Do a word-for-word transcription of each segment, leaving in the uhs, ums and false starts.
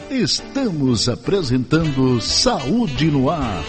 Estamos apresentando Saúde no Ar.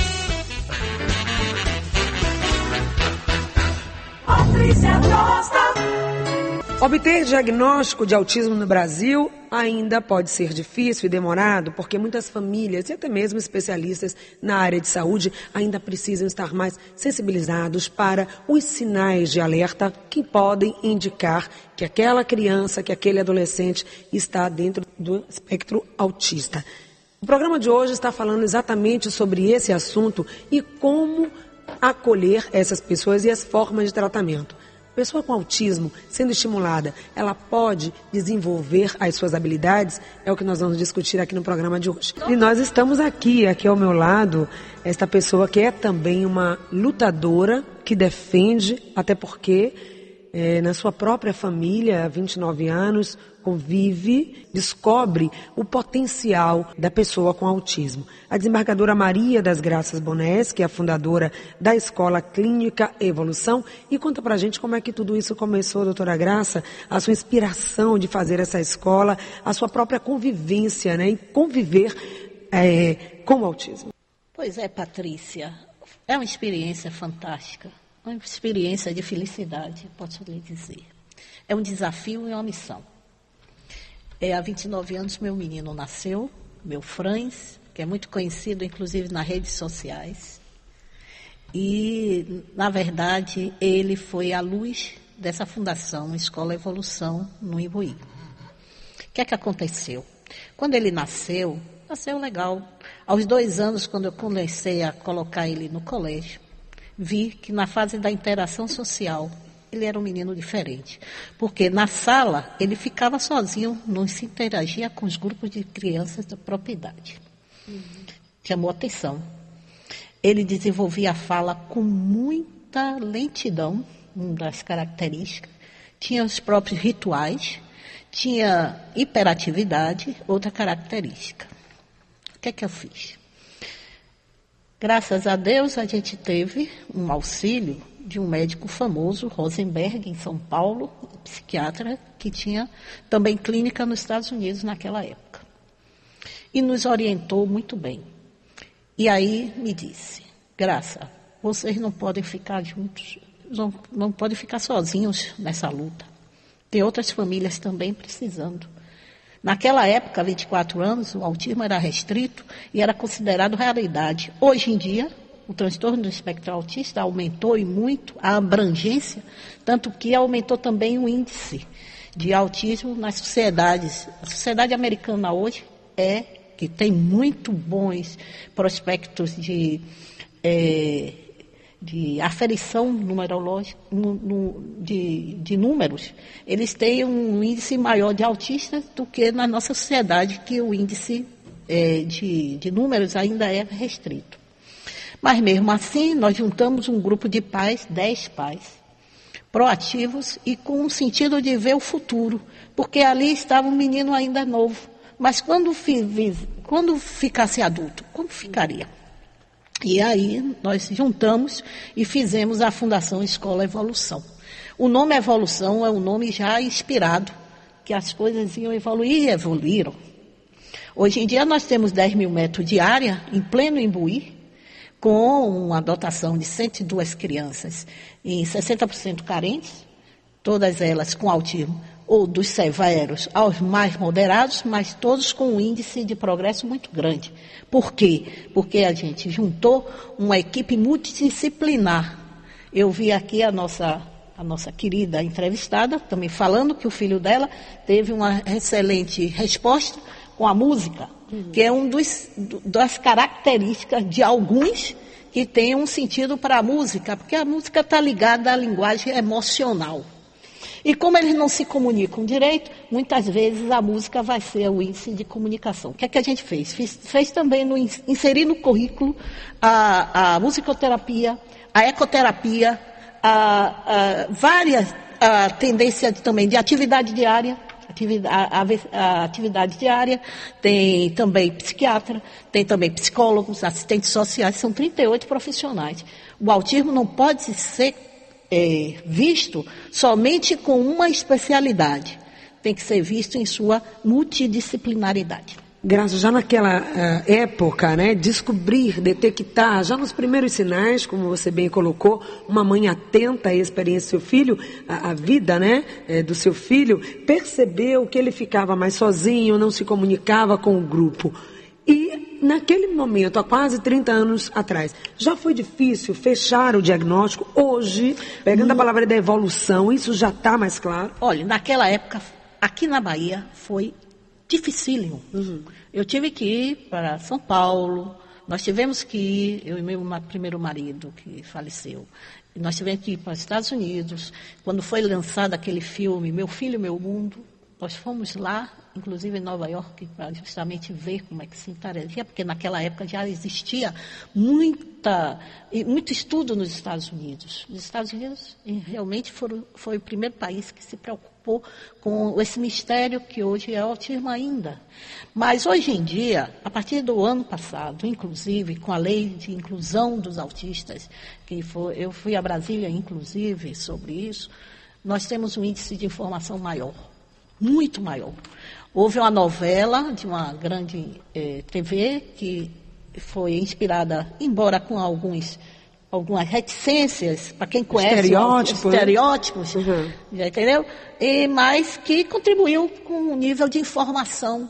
Obter diagnóstico de autismo no Brasil ainda pode ser difícil e demorado, porque muitas famílias e até mesmo especialistas na área de saúde ainda precisam estar mais sensibilizados para os sinais de alerta que podem indicar que aquela criança, que aquele adolescente está dentro do espectro autista. O programa de hoje está falando exatamente sobre esse assunto e como acolher essas pessoas e as formas de tratamento. Pessoa com autismo, sendo estimulada, ela pode desenvolver as suas habilidades? É o que nós vamos discutir aqui no programa de hoje. E nós estamos aqui, aqui ao meu lado, esta pessoa que é também uma lutadora, que defende, até porque é, na sua própria família, há vinte e nove anos, convive, descobre o potencial da pessoa com autismo. A desembargadora Maria das Graças Bonés, que é a fundadora da Escola Clínica Evolução, e conta pra gente como é que tudo isso começou, doutora Graça, a sua inspiração de fazer essa escola, a sua própria convivência, né, e conviver é, com o autismo. Pois é, Patrícia, é uma experiência fantástica, uma experiência de felicidade, posso lhe dizer. É um desafio e uma missão. É, há vinte e nove anos meu menino nasceu, meu Franz, que é muito conhecido, inclusive, nas redes sociais. E, na verdade, ele foi a luz dessa fundação, Escola Evolução, no Imbuí. O que é que aconteceu? Quando ele nasceu, nasceu legal. Aos dois anos, quando eu comecei a colocar ele no colégio, vi que na fase da interação social, ele era um menino diferente, porque na sala ele ficava sozinho, não se interagia com os grupos de crianças da propriedade. Uhum. Chamou atenção. Ele desenvolvia a fala com muita lentidão, uma das características. Tinha os próprios rituais, tinha hiperatividade, outra característica. O que é que eu fiz? Graças a Deus a gente teve um auxílio de um médico famoso, Rosenberg, em São Paulo, psiquiatra, que tinha também clínica nos Estados Unidos naquela época. E nos orientou muito bem. E aí me disse, Graça, vocês não podem ficar juntos, não, não podem ficar sozinhos nessa luta. Tem outras famílias também precisando. Naquela época, há vinte e quatro anos, o autismo era restrito e era considerado raridade. Hoje em dia, o transtorno do espectro autista aumentou e muito a abrangência, tanto que aumentou também o índice de autismo nas sociedades. A sociedade americana hoje é que tem muito bons prospectos de, é, de aferição numerológica, no, no, de, de números. Eles têm um índice maior de autistas do que na nossa sociedade, que o índice é, de, de números ainda é restrito. Mas mesmo assim, nós juntamos um grupo de pais, dez pais, proativos e com um sentido de ver o futuro, porque ali estava um menino ainda novo. Mas quando, quando ficasse adulto, como ficaria? E aí nós juntamos e fizemos a Fundação Escola Evolução. O nome Evolução é um nome já inspirado, que as coisas iam evoluir e evoluíram. Hoje em dia nós temos dez mil metros de área, em pleno Imbuí, com uma dotação de cento e duas crianças, em sessenta por cento carentes, todas elas com autismo, ou dos severos aos mais moderados, mas todos com um índice de progresso muito grande. Por quê? Porque a gente juntou uma equipe multidisciplinar. Eu vi aqui a nossa, a nossa querida entrevistada, também falando que o filho dela teve uma excelente resposta com a música, uhum. que é um dos, das características de alguns que têm um sentido para a música, porque a música está ligada à linguagem emocional. E como eles não se comunicam direito, muitas vezes a música vai ser o índice de comunicação. O que é que a gente fez? Fiz, fez também no, inserir no currículo a, a musicoterapia, a ecoterapia, a, a várias a tendências também de atividade diária. A, a, a atividade diária, tem também psiquiatra, tem também psicólogos, assistentes sociais, são trinta e oito profissionais. O autismo não pode ser é, visto somente com uma especialidade, tem que ser visto em sua multidisciplinaridade. Graça, já naquela uh, época, né, descobrir, detectar, já nos primeiros sinais, como você bem colocou, uma mãe atenta à experiência do seu filho, à, à vida, né, é, do seu filho, percebeu que ele ficava mais sozinho, não se comunicava com o grupo. E naquele momento, há quase trinta anos atrás, já foi difícil fechar o diagnóstico. Hoje, pegando a palavra da evolução, isso já está mais claro? Olha, naquela época, aqui na Bahia, foi dificílimo. Uhum. Eu tive que ir para São Paulo, nós tivemos que ir, eu e meu primeiro marido, que faleceu, nós tivemos que ir para os Estados Unidos. Quando foi lançado aquele filme, Meu Filho, Meu Mundo, nós fomos lá, inclusive em Nova York, para justamente ver como é que se interagia, porque naquela época já existia muita, muito estudo nos Estados Unidos. Os Estados Unidos realmente foram, foi o primeiro país que se preocupou com esse mistério que hoje é o autismo ainda. Mas hoje em dia, a partir do ano passado, inclusive com a lei de inclusão dos autistas, que foi, eu fui a Brasília inclusive sobre isso, nós temos um índice de informação maior. Muito maior. Houve uma novela de uma grande eh, T V que foi inspirada, embora com alguns, algumas reticências, para quem conhece, estereótipos, os estereótipos, uhum. Já entendeu? E, mas que contribuiu com um nível de informação,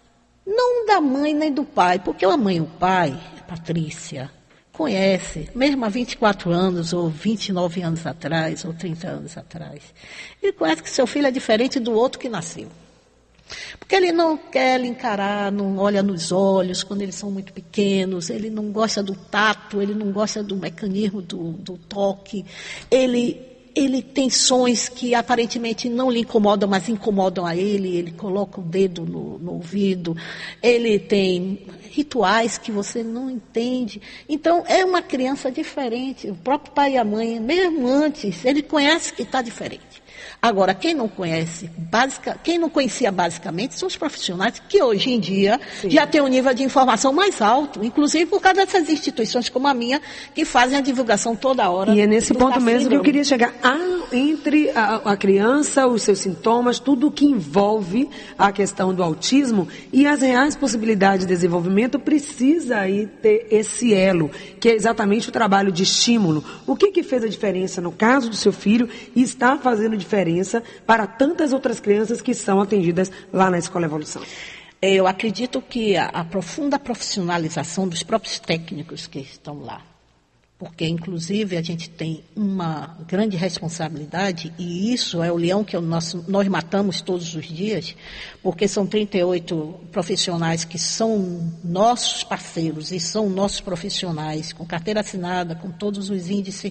não da mãe nem do pai, porque a mãe e o pai, Patrícia, conhece, mesmo há vinte e quatro anos, ou vinte e nove anos atrás, ou trinta anos atrás. Ele conhece que seu filho é diferente do outro que nasceu. Porque ele não quer lhe encarar, não olha nos olhos quando eles são muito pequenos, ele não gosta do tato, ele não gosta do mecanismo do, do toque, ele... Ele tem sons que aparentemente não lhe incomodam, mas incomodam a ele. Ele coloca o dedo no, no ouvido. Ele tem rituais que você não entende. Então, é uma criança diferente. O próprio pai e a mãe, mesmo antes, ele conhece que está diferente. Agora, quem não conhece, basic, quem não conhecia basicamente, são os profissionais que hoje em dia Sim. já têm um nível de informação mais alto, inclusive por causa dessas instituições como a minha, que fazem a divulgação toda hora. E é nesse ponto mesmo que eu queria chegar. Ah, entre a, a criança, os seus sintomas, tudo o que envolve a questão do autismo e as reais possibilidades de desenvolvimento, precisa aí ter esse elo, que é exatamente o trabalho de estímulo. O que que fez a diferença no caso do seu filho e está fazendo diferença para tantas outras crianças que são atendidas lá na Escola Evolução? Eu acredito que a, a profunda profissionalização dos próprios técnicos que estão lá, porque inclusive a gente tem uma grande responsabilidade, e isso é o leão que nós, nós matamos todos os dias, porque são trinta e oito profissionais que são nossos parceiros e são nossos profissionais, com carteira assinada, com todos os índices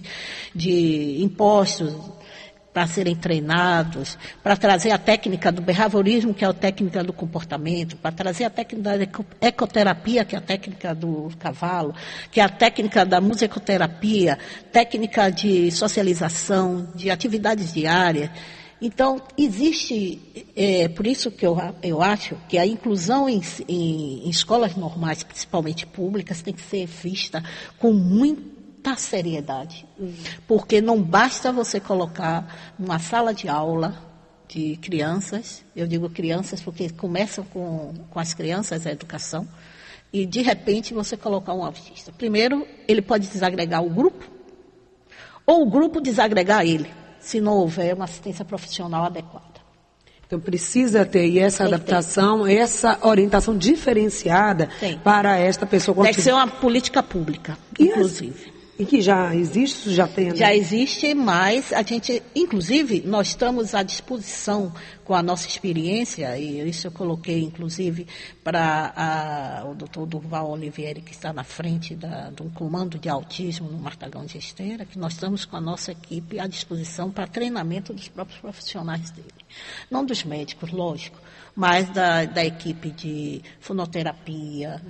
de impostos, para serem treinados, para trazer a técnica do behaviorismo, que é a técnica do comportamento, para trazer a técnica da ecoterapia, que é a técnica do cavalo, que é a técnica da musicoterapia, técnica de socialização, de atividades diárias. Então, existe, é, por isso que eu, eu acho que a inclusão em, em, em escolas normais, principalmente públicas, tem que ser vista com muito seriedade, porque não basta você colocar numa sala de aula de crianças, eu digo crianças porque começam com, com as crianças a educação, e de repente você colocar um autista. Primeiro, ele pode desagregar o grupo, ou o grupo desagregar ele, se não houver uma assistência profissional adequada. Então precisa ter e essa Tem adaptação, ter. essa orientação diferenciada Tem. para esta pessoa. Tem que ser uma política pública, e inclusive. As... E que já existe, já tem? Né? Já existe, mas a gente, inclusive, nós estamos à disposição com a nossa experiência, e isso eu coloquei, inclusive, para o doutor Durval Olivieri, que está na frente da, do comando de autismo no Martagão de Esteira, que nós estamos com a nossa equipe à disposição para treinamento dos próprios profissionais dele. Não dos médicos, lógico, mas da, da equipe de fonoterapia,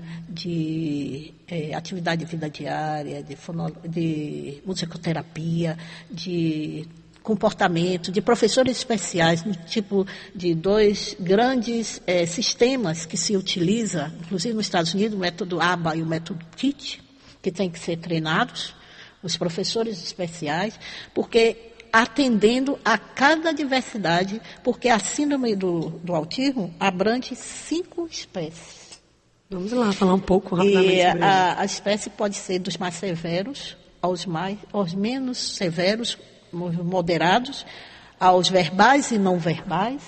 de é, atividade de vida diária, de, fono, de musicoterapia, de comportamento, de professores especiais, no tipo de dois grandes é, sistemas que se utiliza, inclusive nos Estados Unidos, o método A B A e o método K I T, que tem que ser treinados, os professores especiais, porque atendendo a cada diversidade, porque a síndrome do, do autismo abrange cinco espécies. Vamos lá falar um pouco rapidamente e sobre a, a espécie pode ser dos mais severos aos, mais, aos menos severos, moderados, aos verbais e não verbais.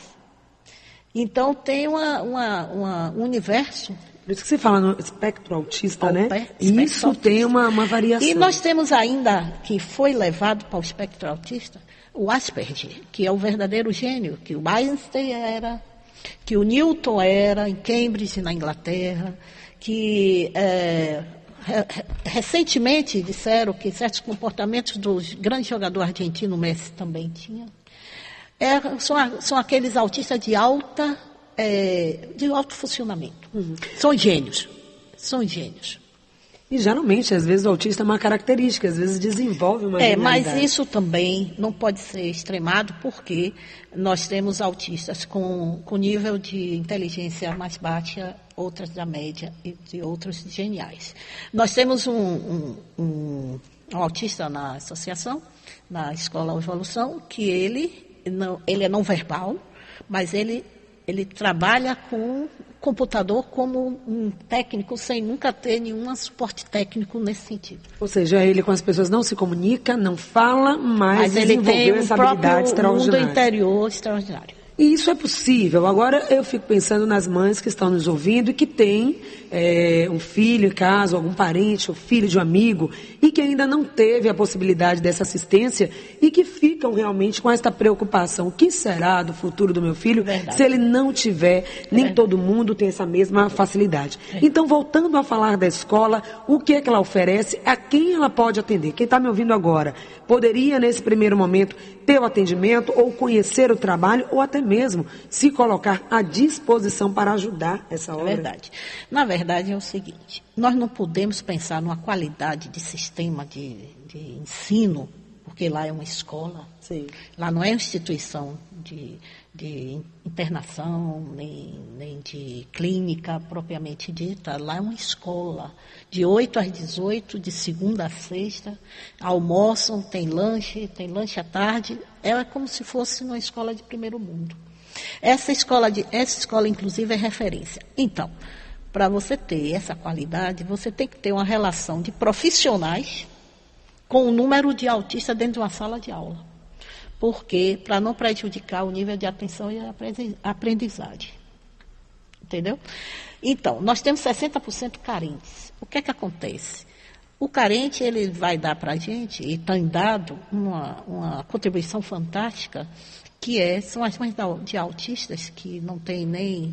Então, tem uma, uma, uma, um universo. Por isso que você fala no espectro autista, Ao né? pé, Isso espectro tem uma, uma variação. E nós temos ainda, que foi levado para o espectro autista, o Asperger, que é o verdadeiro gênio, que o Einstein era, que o Newton era em Cambridge, na Inglaterra, que é, re, recentemente disseram que certos comportamentos dos grandes jogadores argentinos, Messi também tinha. É, são, são aqueles autistas de alta, é, de alto funcionamento. Uhum. São gênios, são gênios. E geralmente, às vezes, o autista é uma característica, às vezes desenvolve uma É, genialidade. mas isso também não pode ser extremado, porque nós temos autistas com, com nível de inteligência mais baixa, outras da média e de outros geniais. Nós temos um, um, um, um autista na associação, na Escola Evolução, que ele, não, ele é não verbal, mas ele, ele trabalha com computador como um técnico, sem nunca ter nenhum suporte técnico nesse sentido. Ou seja, ele com as pessoas não se comunica, não fala, mas, mas ele tem um essa habilidade extraordinária. Mundo interior extraordinário. E isso é possível. Agora eu fico pensando nas mães que estão nos ouvindo e que têm é, um filho em casa, algum parente ou filho de um amigo, e que ainda não teve a possibilidade dessa assistência e que ficam realmente com esta preocupação. O que será do futuro do meu filho Verdade. se ele não tiver, nem Verdade. todo mundo tem essa mesma facilidade. É. Então, voltando a falar da escola, o que é que ela oferece, a quem ela pode atender? Quem está me ouvindo agora poderia, nesse primeiro momento, ter o atendimento ou conhecer o trabalho ou até mesmo se colocar à disposição para ajudar essa obra? É verdade. Na verdade é o seguinte, nós não podemos pensar numa qualidade de sistema de, de ensino, porque lá é uma escola, Sim. lá não é uma instituição de, de internação, nem, nem de clínica propriamente dita, lá é uma escola, de oito às dezoito, de segunda a sexta, almoçam, tem lanche, tem lanche à tarde, é como se fosse uma escola de primeiro mundo. Essa escola, de, essa escola inclusive, é referência. Então, para você ter essa qualidade, você tem que ter uma relação de profissionais com o número de autistas dentro de uma sala de aula. Porque, para não prejudicar o nível de atenção e aprendizagem. Entendeu? Então, nós temos sessenta por cento carentes. O que é que acontece? O carente, ele vai dar para a gente, e tem dado uma, uma contribuição fantástica, que é, são as mães de autistas que não têm nem,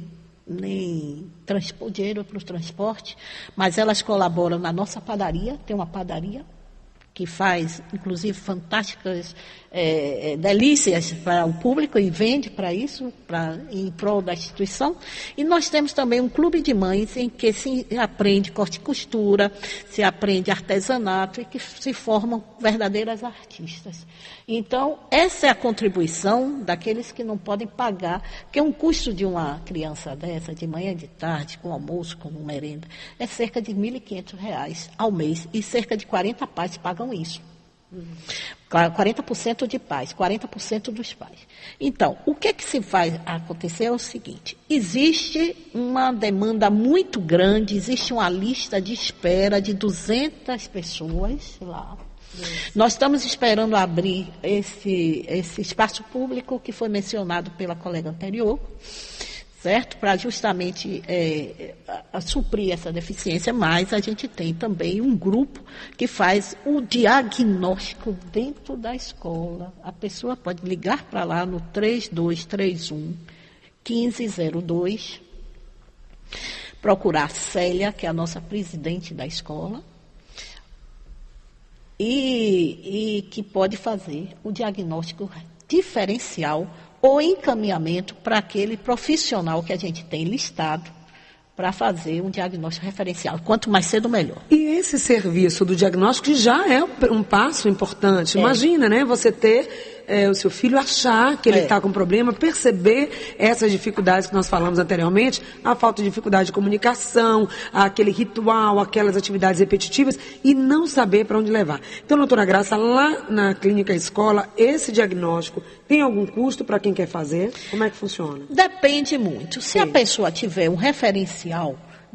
nem dinheiro para o transporte, mas elas colaboram na nossa padaria, tem uma padaria, que faz, inclusive, fantásticas é, é, delícias para o público e vende para isso, pra, em prol da instituição. E nós temos também um clube de mães em que se aprende corte e costura, se aprende artesanato e que se formam verdadeiras artistas. Então, essa é a contribuição daqueles que não podem pagar, porque um custo de uma criança dessa, de manhã e de tarde, com almoço, com merenda, é cerca de mil e quinhentos reais ao mês, e cerca de quarenta pais pagam isso. Uhum. quarenta por cento de pais, quarenta por cento dos pais. Então, o que, que se vai acontecer é o seguinte, existe uma demanda muito grande, existe uma lista de espera de duzentas pessoas lá. Isso. Nós estamos esperando abrir esse, esse espaço público que foi mencionado pela colega anterior, certo? Para justamente é, a, a suprir essa deficiência, mas a gente tem também um grupo que faz o diagnóstico dentro da escola. A pessoa pode ligar para lá no três dois três um, um cinco zero dois, procurar a Célia, que é a nossa presidente da escola, e, e que pode fazer o diagnóstico diferencial ou encaminhamento para aquele profissional que a gente tem listado para fazer um diagnóstico referencial. Quanto mais cedo, melhor. E esse serviço do diagnóstico já é um passo importante. É. Imagina, né? Você ter é, o seu filho achar que ele está é. com problema, perceber essas dificuldades que nós falamos anteriormente, a falta de dificuldade de comunicação, aquele ritual, aquelas atividades repetitivas, e não saber para onde levar. Então, doutora Graça, lá na clínica escola, esse diagnóstico tem algum custo para quem quer fazer? Como é que funciona? Depende muito. Se Sim. a pessoa tiver um referencial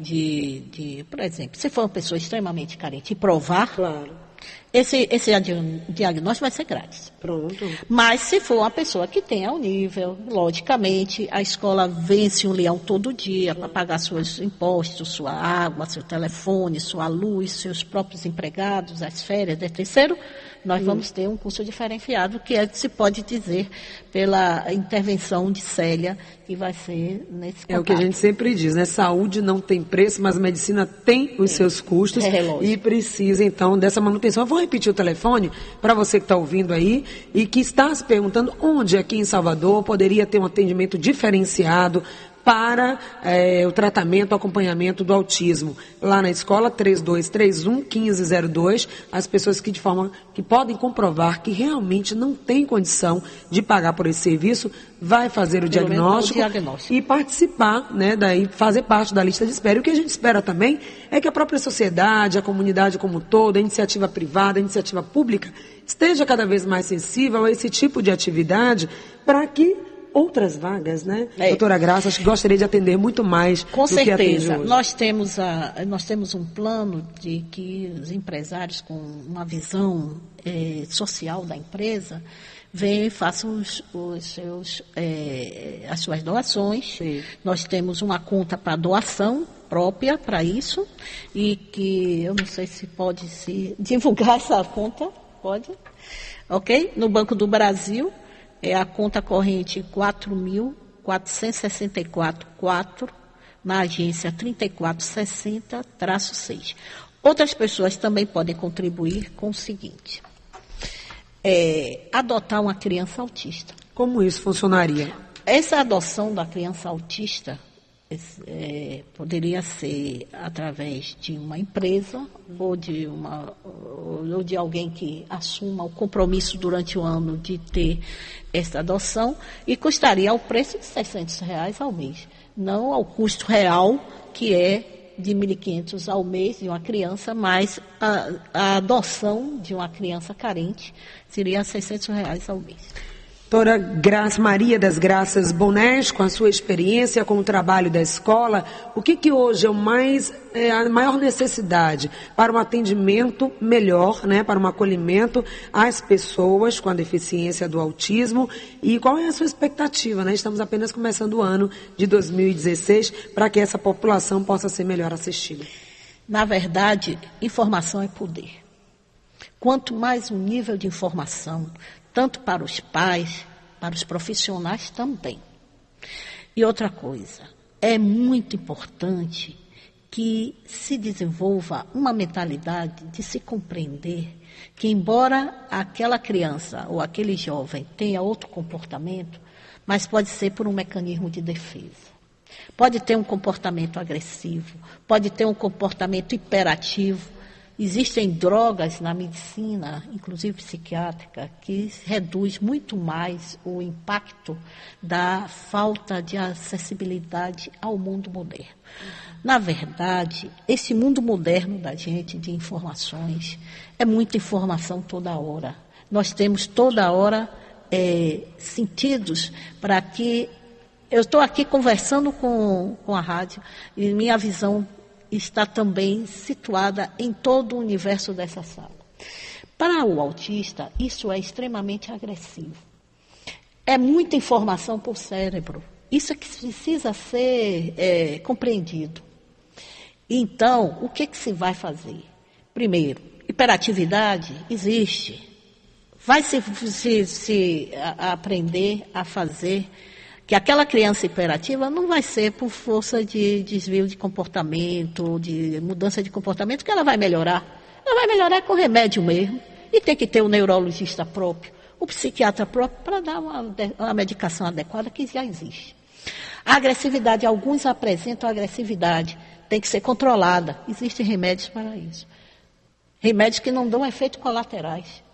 de, de, por exemplo, se for uma pessoa extremamente carente e provar, Claro. esse, esse diagnóstico vai ser grátis. Pronto. Mas se for uma pessoa que tenha o nível, logicamente, a escola vence um leão todo dia para pagar seus impostos, sua água, seu telefone, sua luz, seus próprios empregados, as férias de terceiro, nós hum. vamos ter um curso diferenciado, que é, se pode dizer, pela intervenção de Célia, que vai ser nesse contato. É o que a gente sempre diz, né? Saúde não tem preço, mas a medicina tem os é. seus custos é, e precisa, então, dessa manutenção. Eu vou repetir o telefone para você que está ouvindo aí e que está se perguntando onde aqui em Salvador poderia ter um atendimento diferenciado para é, o tratamento, o acompanhamento do autismo. Lá na escola, três dois três um, um cinco zero dois, as pessoas que de forma que podem comprovar que realmente não tem condição de pagar por esse serviço, vai fazer o diagnóstico, o diagnóstico e participar, né, daí fazer parte da lista de espera. E o que a gente espera também é que a própria sociedade, a comunidade como um todo, a iniciativa privada, a iniciativa pública, esteja cada vez mais sensível a esse tipo de atividade para que outras vagas, né? É. Doutora Graça, acho que gostaria de atender muito mais com do certeza. que atende hoje. Nós temos, a, nós temos um plano de que os empresários com uma visão é, social da empresa venham e façam os, os seus, é, as suas doações. Sim. Nós temos uma conta para doação própria para isso e que eu não sei se pode se divulgar essa conta, pode? Ok? No Banco do Brasil, é a conta corrente quatro mil quatrocentos e sessenta e quatro ponto quatro, na agência trinta e quatro sessenta traço seis. Outras pessoas também podem contribuir com o seguinte: é, adotar uma criança autista. Como isso funcionaria? Essa adoção da criança autista é, poderia ser através de uma empresa ou de, uma, ou de alguém que assuma o compromisso durante o ano de ter essa adoção e custaria ao preço de seiscentos reais ao mês, não ao custo real que é de mil e quinhentos ao mês de uma criança, mas a, a adoção de uma criança carente seria seiscentos reais ao mês. Doutora Graça, Maria das Graças Bonés, com a sua experiência com o trabalho da escola, o que, que hoje é, o mais, é a maior necessidade para um atendimento melhor, né, para um acolhimento às pessoas com a deficiência do autismo e qual é a sua expectativa? Né? Estamos apenas começando o ano de dois mil e dezesseis para que essa população possa ser melhor assistida. Na verdade, informação é poder. Quanto mais o nível de informação, tanto para os pais, para os profissionais também. E outra coisa, é muito importante que se desenvolva uma mentalidade de se compreender que, embora aquela criança ou aquele jovem tenha outro comportamento, mas pode ser por um mecanismo de defesa. Pode ter um comportamento agressivo, pode ter um comportamento hiperativo. Existem drogas na medicina, inclusive psiquiátrica, que reduz muito mais o impacto da falta de acessibilidade ao mundo moderno. Na verdade, esse mundo moderno da gente, de informações, é muita informação toda hora. Nós temos toda hora é, sentidos para que... Eu estou aqui conversando com, com a rádio e minha visão está também situada em todo o universo dessa sala. Para o autista, isso é extremamente agressivo. É muita informação para o cérebro. Isso é que precisa ser é, compreendido. Então, o que, que se vai fazer? Primeiro, hiperatividade existe. Vai se, se, se a, a aprender a fazer... que aquela criança hiperativa não vai ser por força de desvio de comportamento, de mudança de comportamento, que ela vai melhorar. Ela vai melhorar com remédio mesmo. E tem que ter um neurologista próprio, o psiquiatra próprio, para dar uma, uma medicação adequada que já existe. A agressividade, alguns apresentam agressividade, tem que ser controlada. Existem remédios para isso. Remédios que não dão efeitos colaterais.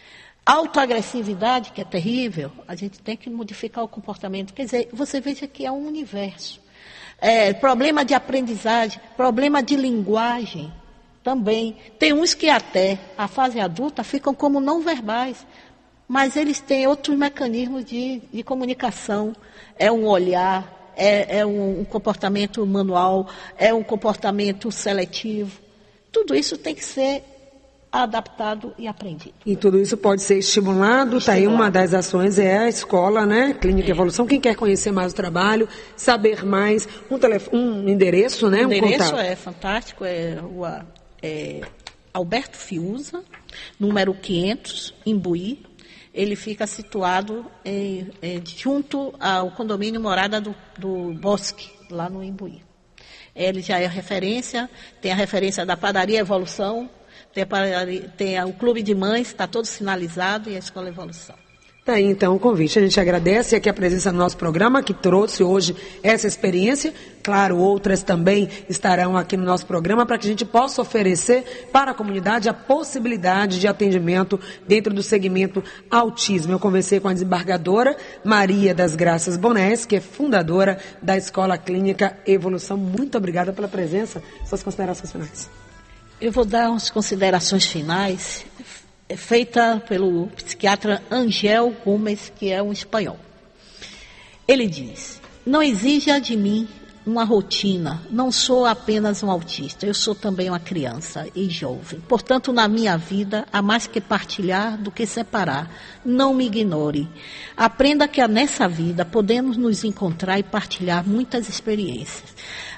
Autoagressividade, que é terrível, a gente tem que modificar o comportamento. Quer dizer, você veja que é um universo. É, problema de aprendizagem, problema de linguagem também. Tem uns que até a fase adulta ficam como não verbais, mas eles têm outros mecanismos de, de comunicação. É um olhar, é, é um, um comportamento manual, é um comportamento seletivo. Tudo isso tem que ser adaptado e aprendido. E tudo isso pode ser estimulado, está aí uma das ações, é a escola, né, Clínica é. Evolução. Quem quer conhecer mais o trabalho, saber mais, um, telefone, um endereço, né, o um endereço contato. é fantástico, é rua é, Alberto Fiuza, número quinhentos, Imbuí. Ele fica situado em, em, junto ao condomínio Morada do, do Bosque, lá no Imbuí. Ele já é referência, tem a referência da Padaria Evolução, tem, a, tem a, o Clube de Mães, está todo sinalizado, e a Escola Evolução. Tá aí então o convite. A gente agradece aqui a presença no nosso programa, que trouxe hoje essa experiência. Claro, outras também estarão aqui no nosso programa para que a gente possa oferecer para a comunidade a possibilidade de atendimento dentro do segmento autismo. Eu conversei com a desembargadora Maria das Graças Bonés, que é fundadora da Escola Clínica Evolução. Muito obrigada pela presença. Suas considerações finais. Eu vou dar umas considerações finais, feita pelo psiquiatra Angel Gomes, que é um espanhol. Ele diz: não exija de mim uma rotina, não sou apenas um autista, eu sou também uma criança e jovem. Portanto, na minha vida, há mais que partilhar do que separar. Não me ignore. Aprenda que nessa vida podemos nos encontrar e partilhar muitas experiências.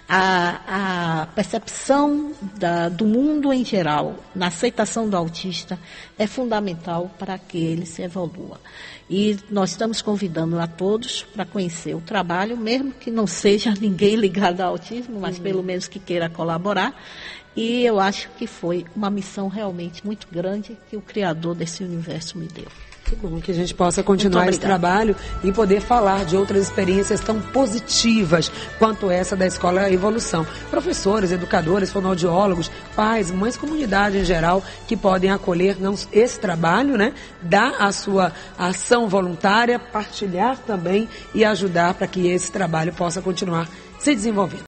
A, a percepção da, do mundo em geral, na aceitação do autista, é fundamental para que ele se evolua. E nós estamos convidando a todos para conhecer o trabalho, mesmo que não seja ninguém ligado ao autismo, mas uhum. pelo menos que queira colaborar. E eu acho que foi uma missão realmente muito grande que o Criador desse universo me deu. Que bom que a gente possa continuar esse trabalho e poder falar de outras experiências tão positivas quanto essa da Escola Evolução. Professores, educadores, fonoaudiólogos, pais, mães, comunidade em geral, que podem acolher não, esse trabalho, né? Dar a sua ação voluntária, partilhar também e ajudar para que esse trabalho possa continuar se desenvolvendo.